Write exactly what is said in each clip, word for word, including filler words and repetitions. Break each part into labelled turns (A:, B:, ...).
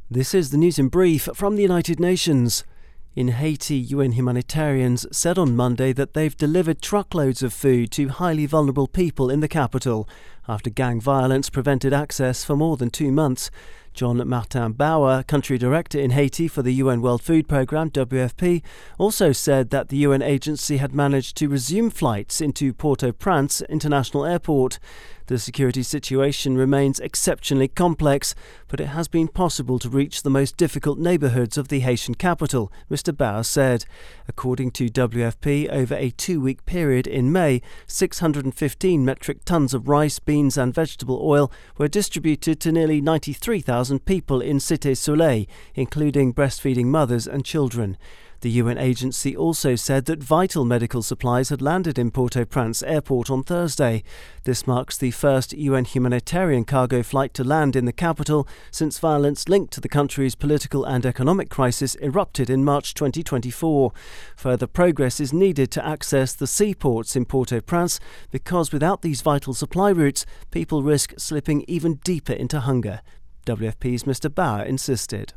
A: This is the news in brief from the United Nations. In Haiti, U N humanitarians said on Monday that they've delivered truckloads of food to highly vulnerable people in the capital after gang violence prevented access for more than two months. Jean-Martin Bauer, country director in Haiti for the U N World Food Programme W F P, also said that the U N agency had managed to resume flights into Port-au-Prince International Airport. The security situation remains exceptionally complex, but it has been possible to reach the most difficult neighbourhoods of the Haitian capital, Mister Bauer said. According to W F P, over a two-week period in May, six hundred fifteen metric tonnes of rice, beans and vegetable oil were distributed to nearly ninety-three thousand people in Cité Soleil, including breastfeeding mothers and children. The U N agency also said that vital medical supplies had landed in Port-au-Prince airport on Thursday. This marks the first U N humanitarian cargo flight to land in the capital since violence linked to the country's political and economic crisis erupted in March twenty twenty-four. Further progress is needed to access the seaports in Port-au-Prince because without these vital supply routes, people risk slipping even deeper into hunger. W F P's Mister Bauer insisted.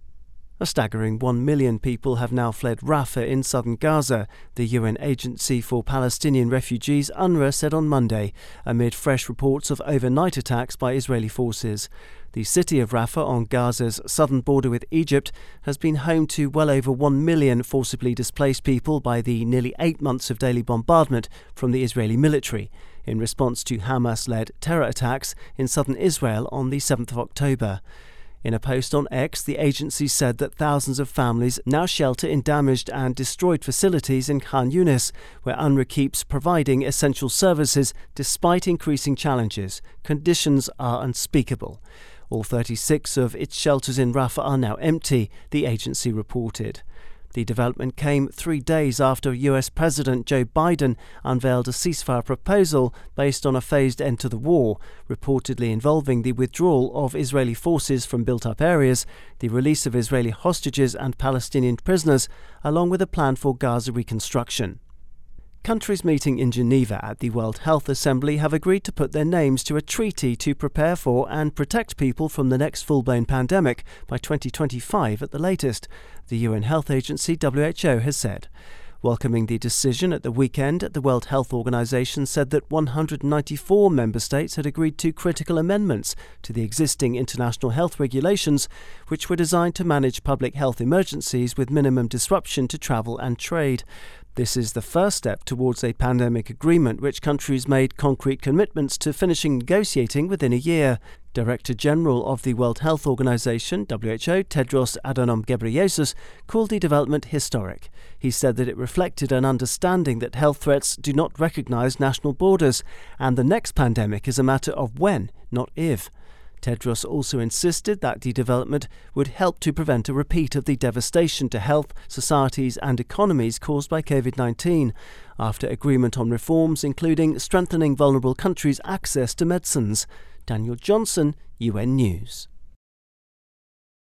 A: A staggering one million people have now fled Rafah in southern Gaza, the U N Agency for Palestinian Refugees UNRWA said on Monday, amid fresh reports of overnight attacks by Israeli forces. The city of Rafah on Gaza's southern border with Egypt has been home to well over one million forcibly displaced people by the nearly eight months of daily bombardment from the Israeli military, in response to Hamas-led terror attacks in southern Israel on the seventh of October. In a post on X, the agency said that thousands of families now shelter in damaged and destroyed facilities in Khan Yunis, where UNRWA keeps providing essential services despite increasing challenges. Conditions are unspeakable. All thirty-six of its shelters in Rafah are now empty, the agency reported. The development came three days after U S President Joe Biden unveiled a ceasefire proposal based on a phased end to the war, reportedly involving the withdrawal of Israeli forces from built-up areas, the release of Israeli hostages and Palestinian prisoners, along with a plan for Gaza reconstruction. Countries meeting in Geneva at the World Health Assembly have agreed to put their names to a treaty to prepare for and protect people from the next full-blown pandemic by twenty twenty-five at the latest, the U N Health Agency W H O has said. Welcoming the decision at the weekend, the World Health Organization said that one hundred ninety-four member states had agreed to critical amendments to the existing international health regulations, which were designed to manage public health emergencies with minimum disruption to travel and trade. This is the first step towards a pandemic agreement which countries made concrete commitments to finishing negotiating within a year. Director General of the World Health Organization, W H O, Tedros Adhanom Ghebreyesus, called the development historic. He said that it reflected an understanding that health threats do not recognize national borders, and the next pandemic is a matter of when, not if. Tedros also insisted that the development would help to prevent a repeat of the devastation to health, societies and economies caused by COVID nineteen, after agreement on reforms including strengthening vulnerable countries' access to medicines. Daniel Johnson, U N News.